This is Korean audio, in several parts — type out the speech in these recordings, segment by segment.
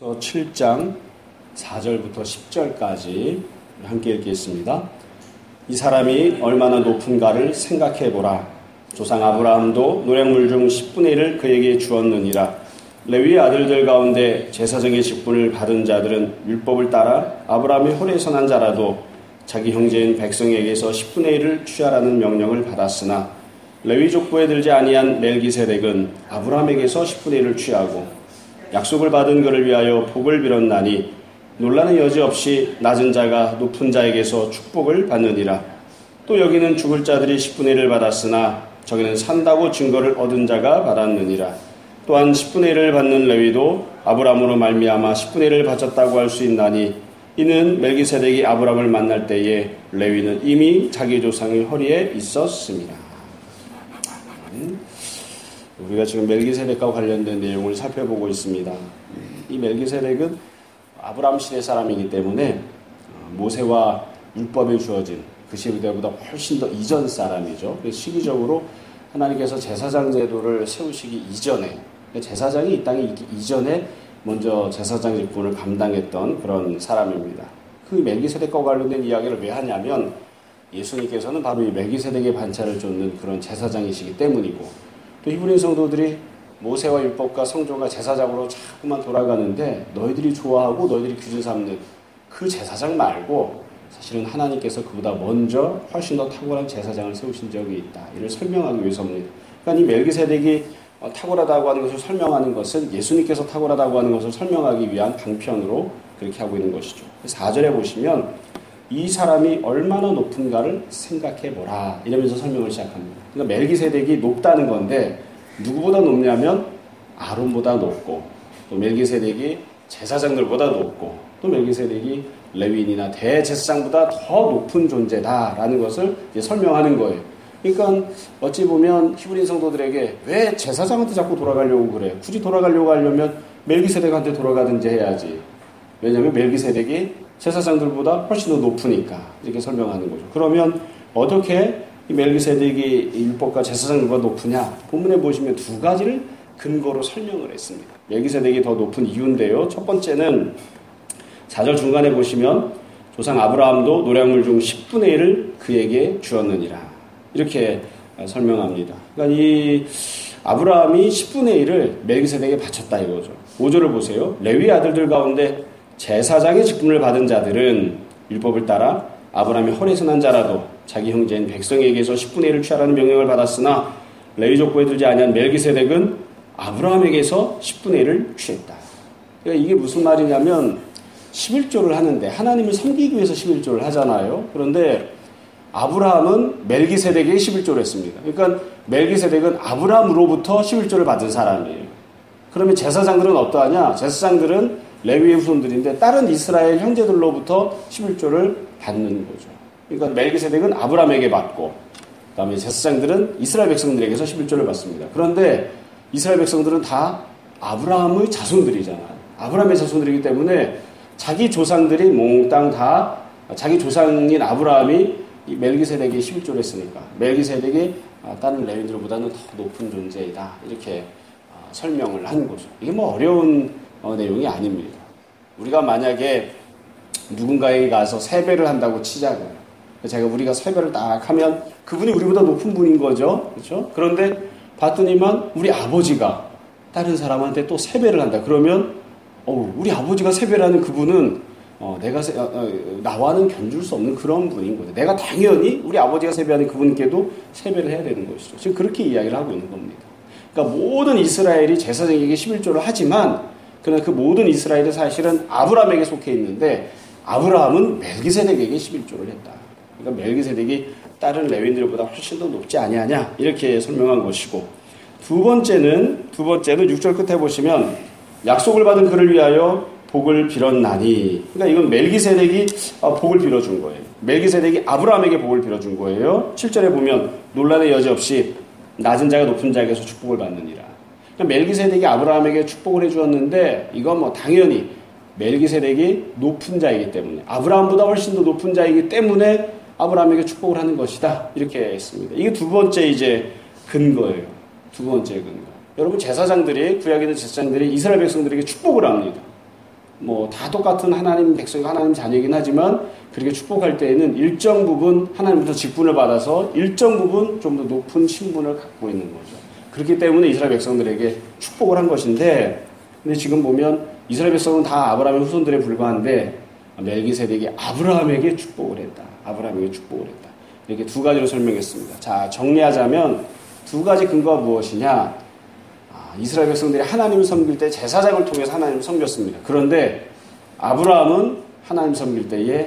7장 4절부터 10절까지 함께 읽겠습니다. 이 사람이 얼마나 높은가를 생각해보라. 조상 아브라함도 노략물 중 10분의 1을 그에게 주었느니라. 레위의 아들들 가운데 제사장의 직분을 받은 자들은 율법을 따라 아브라함의 홀에서 난 자라도 자기 형제인 백성에게서 10분의 1을 취하라는 명령을 받았으나 레위 족보에 들지 아니한 멜기세덱은 아브라함에게서 10분의 1을 취하고 약속을 받은 그를 위하여 복을 빌었나니 논란의 여지 없이 낮은 자가 높은 자에게서 축복을 받느니라. 또 여기는 죽을 자들이 10분의 1을 받았으나 저기는 산다고 증거를 얻은 자가 받았느니라. 또한 10분의 1을 받는 레위도 아브라함으로 말미암아 10분의 1을 바쳤다고 할 수 있나니 이는 멜기세덱이 아브라함을 만날 때에 레위는 이미 자기 조상의 허리에 있었습니다. 우리가 지금 멜기세덱과 관련된 내용을 살펴보고 있습니다. 이 멜기세덱은 아브라함 시대 사람이기 때문에 모세와 율법에 주어진 그 시대보다 훨씬 더 이전 사람이죠. 시기적으로 하나님께서 제사장 제도를 세우시기 이전에, 제사장이 이 땅에 있기 이전에 먼저 제사장 직분을 감당했던 그런 사람입니다. 그 멜기세덱과 관련된 이야기를 왜 하냐면 예수님께서는 바로 이 멜기세덱의 반차를 쫓는 그런 제사장이시기 때문이고, 또 히브리 성도들이 모세와 율법과 성조가 제사장으로 자꾸만 돌아가는데 너희들이 좋아하고 너희들이 규준 삼는 그 제사장 말고 사실은 하나님께서 그보다 먼저 훨씬 더 탁월한 제사장을 세우신 적이 있다. 이를 설명하기 위해서입니다. 그러니까 이 멜기세덱이 탁월하다고 하는 것을 설명하는 것은 예수님께서 탁월하다고 하는 것을 설명하기 위한 방편으로 그렇게 하고 있는 것이죠. 4절에 보시면 이 사람이 얼마나 높은가를 생각해보라 이러면서 설명을 시작합니다. 그러니까 멜기세덱이 높다는 건데 누구보다 높냐면 아론보다 높고, 또 멜기세덱이 제사장들보다 높고, 또 멜기세덱이 레위인이나 대제사장보다 더 높은 존재다라는 것을 이제 설명하는 거예요. 그러니까 어찌 보면 히브리 성도들에게 왜 제사장한테 자꾸 돌아가려고 그래? 굳이 돌아가려고 하려면 멜기세덱한테 돌아가든지 해야지. 왜냐하면 멜기세덱이 제사장들보다 훨씬 더 높으니까 이렇게 설명하는 거죠. 그러면 어떻게 이 멜기세덱이 율법과 제사장들보다 높으냐? 본문에 보시면 두 가지를 근거로 설명을 했습니다. 멜기세덱이 더 높은 이유인데요. 첫 번째는 4절 중간에 보시면 조상 아브라함도 노략물 중 10분의 1을 그에게 주었느니라. 이렇게 설명합니다. 그러니까 이 아브라함이 10분의 1을 멜기세덱에게 바쳤다 이거죠. 5절을 보세요. 레위 아들들 가운데 제사장의 직분을 받은 자들은 율법을 따라 아브라함이 홀에서 난 자라도 자기 형제인 백성에게서 10분의 1을 취하라는 명령을 받았으나 레위 족보에 들지 아니한 멜기세덱은 아브라함에게서 10분의 1을 취했다. 그러니까 이게 무슨 말이냐면 11조를 하는데 하나님을 섬기기 위해서 11조를 하잖아요. 그런데 아브라함은 멜기세덱에게 11조를 했습니다. 그러니까 멜기세덱은 아브라함으로부터 11조를 받은 사람이에요. 그러면 제사장들은 어떠하냐? 제사장들은 레위의 후손들인데 다른 이스라엘 형제들로부터 11조를 받는 거죠. 그러니까 멜기세덱은 아브라함에게 받고, 그 다음에 제사장들은 이스라엘 백성들에게서 11조를 받습니다. 그런데 이스라엘 백성들은 다 아브라함의 자손들이잖아요. 아브라함의 자손들이기 때문에 자기 조상들이 몽땅 다 자기 조상인 아브라함이 이 멜기세덱에게 11조를 했으니까 멜기세덱이 다른 레위들보다는 더 높은 존재이다. 이렇게 설명을 한 거죠. 이게 뭐 어려운 내용이 아닙니다. 우리가 만약에 누군가에게 가서 세배를 한다고 치자고요. 우리가 세배를 딱 하면 그분이 우리보다 높은 분인 거죠. 그렇죠? 그런데 봤더니만 우리 아버지가 다른 사람한테 또 세배를 한다. 그러면 우리 아버지가 세배를 하는 그분은 나와는 견줄 수 없는 그런 분인 거죠. 내가 당연히 우리 아버지가 세배하는 그분께도 세배를 해야 되는 것이죠. 지금 그렇게 이야기를 하고 있는 겁니다. 그러니까 모든 이스라엘이 제사장에게 11조를 하지만 그러나 그 모든 이스라엘이 사실은 아브라함에게 속해 있는데 아브라함은 멜기세덱에게 11조를 했다. 그러니까 멜기세덱이 다른 레위인들보다 훨씬 더 높지 아니하냐 이렇게 설명한 것이고, 두 번째는 6절 끝에 보시면 약속을 받은 그를 위하여 복을 빌었나니, 그러니까 이건 멜기세덱이 복을 빌어준 거예요. 멜기세덱이 아브라함에게 복을 빌어준 거예요. 7절에 보면 논란의 여지 없이 낮은 자가 높은 자에게서 축복을 받느니라. 그러니까 멜기세덱이 아브라함에게 축복을 해주었는데 이건 뭐 당연히 멜기세덱이 높은 자이기 때문에, 아브라함보다 훨씬 더 높은 자이기 때문에 아브라함에게 축복을 하는 것이다. 이렇게 했습니다. 이게 두 번째 이제 근거예요. 두 번째 근거. 여러분, 제사장들이, 구약에 있는 제사장들이 이스라엘 백성들에게 축복을 합니다. 뭐 다 똑같은 하나님 백성, 하나님 자녀이긴 하지만 그렇게 축복할 때에는 일정 부분 하나님부터 직분을 받아서 일정 부분 좀 더 높은 신분을 갖고 있는 거죠. 그렇기 때문에 이스라엘 백성들에게 축복을 한 것인데, 근데 지금 보면 이스라엘 백성은 다 아브라함의 후손들에 불과한데 멜기세덱이 아브라함에게 축복을 했다. 아브라함에게 축복을 했다. 이렇게 두 가지로 설명했습니다. 자, 정리하자면 두 가지 근거가 무엇이냐? 이스라엘 백성들이 하나님을 섬길 때 제사장을 통해서 하나님을 섬겼습니다. 그런데 아브라함은 하나님 섬길 때에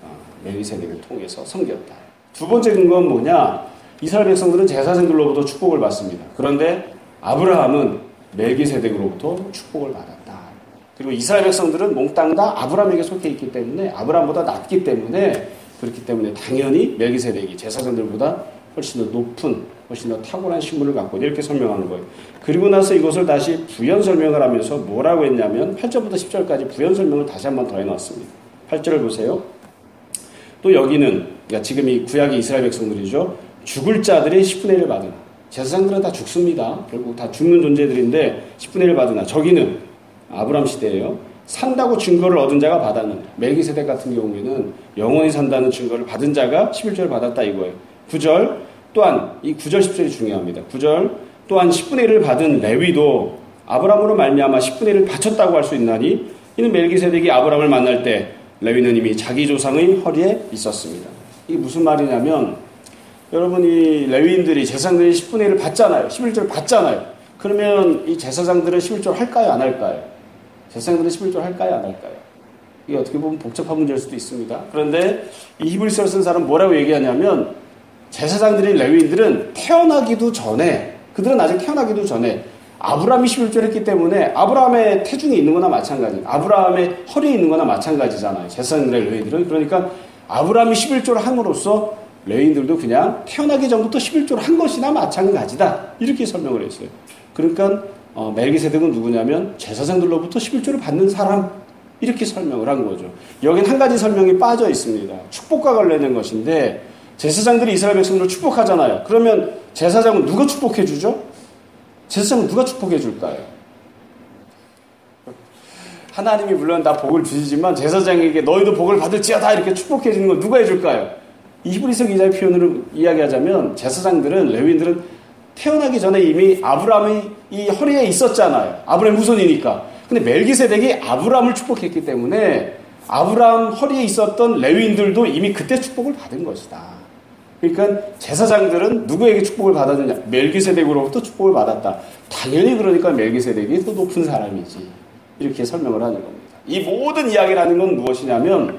멜기세덱을 통해서 섬겼다. 두 번째 근거는 뭐냐? 이스라엘 백성들은 제사장들로부터 축복을 받습니다. 그런데 아브라함은 멜기세덱으로부터 축복을 받았다. 그리고 이스라엘 백성들은 몽땅 다 아브라함에게 속해 있기 때문에, 아브라함보다 낫기 때문에, 그렇기 때문에 당연히 멜기세덱이 제사장들보다 훨씬 더 높은, 훨씬 더 탁월한 신분을 갖고 이렇게 설명하는 거예요. 그리고 나서 이것을 다시 부연 설명을 하면서 뭐라고 했냐면 8절부터 10절까지 부연 설명을 다시 한번 더 해놨습니다. 8절을 보세요. 또 여기는, 그러니까 지금 이 구약의 이스라엘 백성들이죠. 죽을 자들의 10분의 1을 받으나. 제사장들은 다 죽습니다. 결국 다 죽는 존재들인데 10분의 1을 받으나. 저기는 아브라함 시대예요. 산다고 증거를 얻은 자가 받았는데, 멜기세덱 같은 경우에는 영원히 산다는 증거를 받은 자가 11절을 받았다 이거예요. 9절 또한, 이 9절 10절이 중요합니다. 9절 또한 10분의 1을 받은 레위도 아브라함으로 말미암아 10분의 1을 바쳤다고 할 수 있나니, 이는 멜기세덱이 아브라함을 만날 때 레위는 이미 자기 조상의 허리에 있었습니다. 이게 무슨 말이냐면, 여러분, 이 레위인들이 제사장들이 10분의 1을 받잖아요. 11절 받잖아요. 그러면 이 제사장들은 11절 할까요? 안 할까요? 제사장들은 11절 할까요? 안 할까요? 이게 어떻게 보면 복잡한 문제일 수도 있습니다. 그런데 이 히브리서를 쓴 사람은 뭐라고 얘기하냐면, 제사장들인 레위인들은 태어나기도 전에, 그들은 아직 태어나기도 전에 아브라함이 11절 했기 때문에 아브라함의 태중에 있는 거나 마찬가지, 아브라함의 허리에 있는 거나 마찬가지잖아요. 제사장들의 레위인들은. 그러니까 아브라함이 11절을 함으로써 레위인들도 그냥 태어나기 전부터 11절을 한 것이나 마찬가지다. 이렇게 설명을 했어요. 그러니까 멜기세덱은 누구냐면 제사장들로부터 11절을 받는 사람, 이렇게 설명을 한 거죠. 여긴 한 가지 설명이 빠져 있습니다. 축복과 관련된 것인데, 제사장들이 이스라엘 백성들을 축복하잖아요. 그러면 제사장은 누가 축복해 주죠? 제사장은 누가 축복해 줄까요? 하나님이 물론 다 복을 주시지만 제사장에게 너희도 복을 받을지어다 이렇게 축복해 주는 건 누가 해줄까요? 이 히브리서 기자의 표현으로 이야기하자면 제사장들은, 레위인들은 태어나기 전에 이미 아브라함의 이 허리에 있었잖아요. 아브라함 후손이니까. 근데 멜기세덱이 아브라함을 축복했기 때문에 아브라함 허리에 있었던 레위인들도 이미 그때 축복을 받은 것이다. 그러니까 제사장들은 누구에게 축복을 받았느냐? 멜기세덱으로부터 축복을 받았다. 당연히 그러니까 멜기세덱이 더 높은 사람이지. 이렇게 설명을 하는 겁니다. 이 모든 이야기라는 건 무엇이냐면,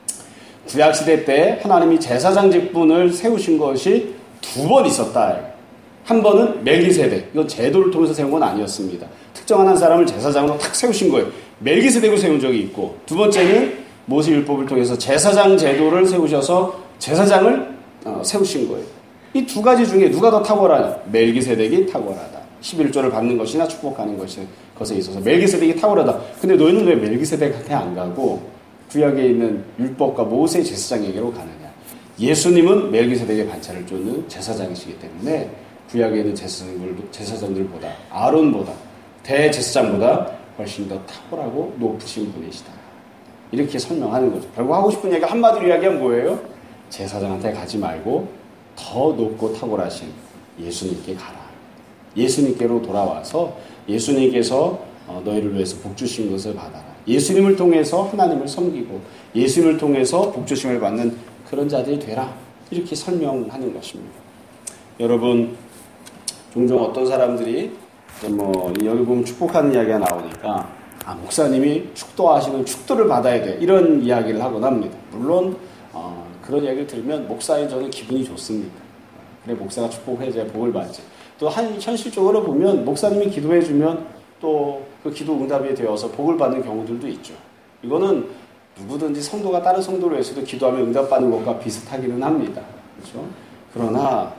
구약시대 때 하나님이 제사장 직분을 세우신 것이 두 번 있었다. 한 번은 멜기세덱, 이건 제도를 통해서 세운 건 아니었습니다. 특정한 한 사람을 제사장으로 탁 세우신 거예요. 멜기세덱을 세운 적이 있고, 두 번째는 모세율법을 통해서 제사장 제도를 세우셔서 제사장을 세우신 거예요. 이 두 가지 중에 누가 더 탁월하냐? 멜기세덱이 탁월하다. 11조를 받는 것이나 축복하는 것에 있어서 멜기세덱이 탁월하다. 근데 너희는 왜 멜기세덱한테 안 가고 구약에 있는 율법과 모세 제사장에게로 가느냐? 예수님은 멜기세덱의 반차를 쫓는 제사장이시기 때문에 구약에 있는 제사장들보다, 아론보다, 대제사장보다 훨씬 더 탁월하고 높으신 분이시다. 이렇게 설명하는 거죠. 결국 하고 싶은 얘기가 한마디로 이야기하면 뭐예요? 제사장한테 가지 말고 더 높고 탁월하신 예수님께 가라. 예수님께로 돌아와서 예수님께서 너희를 위해서 복 주신 것을 받아라. 예수님을 통해서 하나님을 섬기고 예수님을 통해서 복 주심을 받는 그런 자들이 되라. 이렇게 설명하는 것입니다. 여러분, 종종 어떤 사람들이 여기 보면 축복하는 이야기가 나오니까 목사님이 축도하시는 축도를 받아야 돼. 이런 이야기를 하곤 합니다. 물론 그런 이야기를 들으면 목사인 저는 기분이 좋습니다. 그래, 목사가 축복해줘야 복을 받지. 또 현실적으로 보면 목사님이 기도해주면 또 그 기도 응답이 되어서 복을 받는 경우들도 있죠. 이거는 누구든지 성도가 다른 성도를 위해서도 기도하면 응답받는 것과 비슷하기는 합니다. 그렇죠? 그러나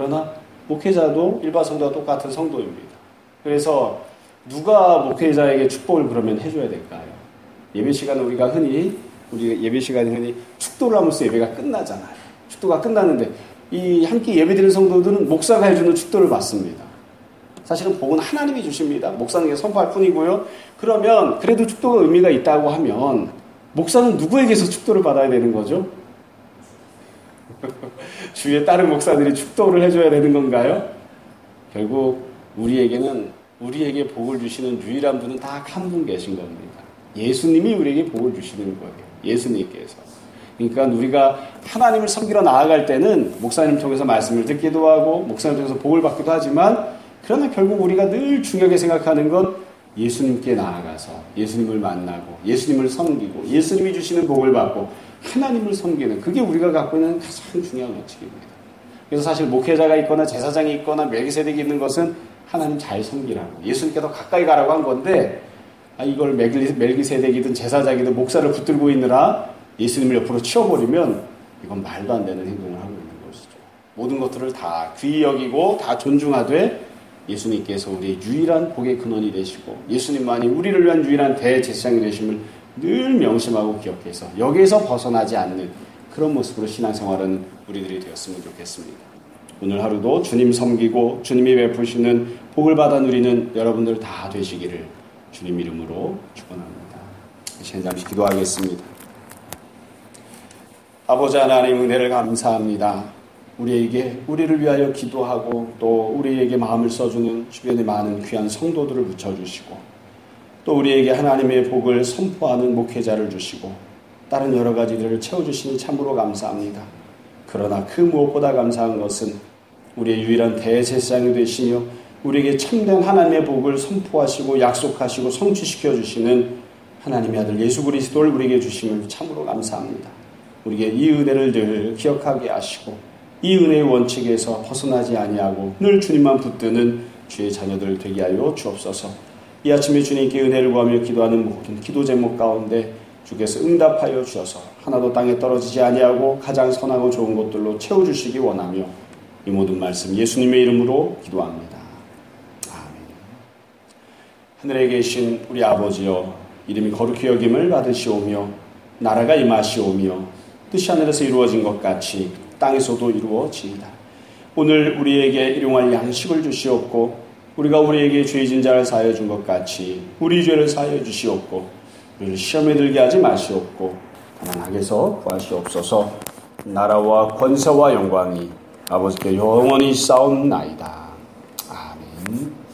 목회자도 일반 성도와 똑같은 성도입니다. 그래서 누가 목회자에게 축복을 그러면 해줘야 될까요? 예배 시간에 우리 예배 시간에 흔히 축도를 하면서 예배가 끝나잖아요. 축도가 끝났는데 이 함께 예배드리는 성도들은 목사가 해주는 축도를 받습니다. 사실은 복은 하나님이 주십니다. 목사님에게 선포할 뿐이고요. 그러면 그래도 축도가 의미가 있다고 하면 목사는 누구에게서 축도를 받아야 되는 거죠? 주위에 다른 목사들이 축도를 해줘야 되는 건가요? 결국 우리에게 복을 주시는 유일한 분은 딱 한 분 계신 겁니다. 예수님이 우리에게 복을 주시는 거예요. 예수님께서. 그러니까 우리가 하나님을 섬기러 나아갈 때는 목사님 통해서 말씀을 듣기도 하고 목사님 통해서 복을 받기도 하지만 그러나 결국 우리가 늘 중요하게 생각하는 건 예수님께 나아가서 예수님을 만나고 예수님을 섬기고 예수님이 주시는 복을 받고 하나님을 섬기는 그게 우리가 갖고 있는 가장 중요한 원칙입니다. 그래서 사실 목회자가 있거나 제사장이 있거나 멜기세덱이 있는 것은 하나님 잘 섬기라고 예수님께 더 가까이 가라고 한 건데 이걸 멜기세덱이든 제사장이든 목사를 붙들고 있느라 예수님을 옆으로 치워버리면 이건 말도 안 되는 행동을 하고 있는 것이죠. 모든 것들을 다 귀히 여기고 다 존중하되 예수님께서 우리의 유일한 복의 근원이 되시고 예수님만이 우리를 위한 유일한 대제사장이 되심을 늘 명심하고 기억해서 여기에서 벗어나지 않는 그런 모습으로 신앙생활은 우리들이 되었으면 좋겠습니다. 오늘 하루도 주님 섬기고 주님이 베푸시는 복을 받아 누리는 여러분들 다 되시기를 주님 이름으로 축원합니다. 잠시 기도하겠습니다. 아버지 하나님 은혜를 감사합니다. 우리를 위하여 기도하고 또 우리에게 마음을 써주는 주변의 많은 귀한 성도들을 붙여주시고 또 우리에게 하나님의 복을 선포하는 목회자를 주시고 다른 여러 가지들을 채워주시니 참으로 감사합니다. 그러나 그 무엇보다 감사한 것은 우리의 유일한 대제사장이 되시며 우리에게 참된 하나님의 복을 선포하시고 약속하시고 성취시켜 주시는 하나님의 아들 예수 그리스도를 우리에게 주심을 참으로 감사합니다. 우리에게 이 은혜를 늘 기억하게 하시고 이 은혜의 원칙에서 벗어나지 아니하고 늘 주님만 붙드는 주의 자녀들 되게 하여 주옵소서. 이 아침에 주님께 은혜를 구하며 기도하는 모든 기도 제목 가운데 주께서 응답하여 주셔서 하나도 땅에 떨어지지 아니하고 가장 선하고 좋은 것들로 채워주시기 원하며 이 모든 말씀 예수님의 이름으로 기도합니다. 아멘. 하늘에 계신 우리 아버지여 이름이 거룩히 여김을 받으시오며 나라가 임하시오며 뜻이 하늘에서 이루어진 것 같이 땅에서도 이루어지이다. 오늘 우리에게 일용할 양식을 주시옵고 우리가 우리에게 죄진 자를 사하여 준 것 같이 우리 죄를 사하여 주시옵고 우리를 시험에 들게 하지 마시옵고 다만 악에서 구하시옵소서. 나라와 권세와 영광이 아버지께 영원히 싸움나이다.